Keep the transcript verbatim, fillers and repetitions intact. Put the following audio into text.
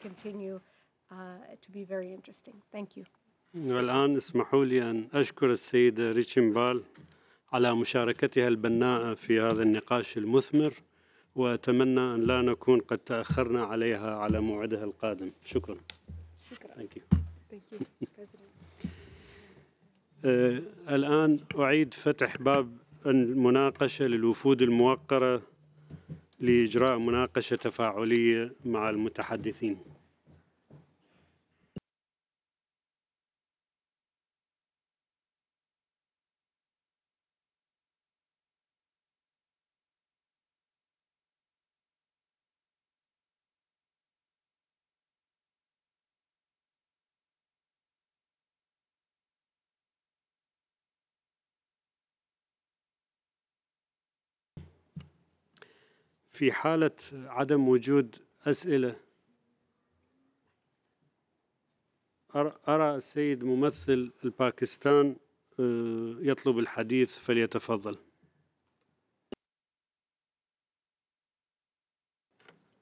continue uh, to be very interesting. Thank you. والآن اسمحوا لي أن أشكر السيدة ريتشنبال على مشاركتها البناءة في هذا النقاش المثمر، وأتمنى أن لا نكون قد تأخرنا عليها على موعدها القادم. شكرا. شكرا. Thank you. Thank you, President. آه الآن أعيد فتح باب المناقشة للوفود الموقرة لإجراء مناقشة تفاعلية مع المتحدثين. في حالة عدم وجود أسئلة، أرى السيد ممثل الباكستان يطلب الحديث، فليتفضل.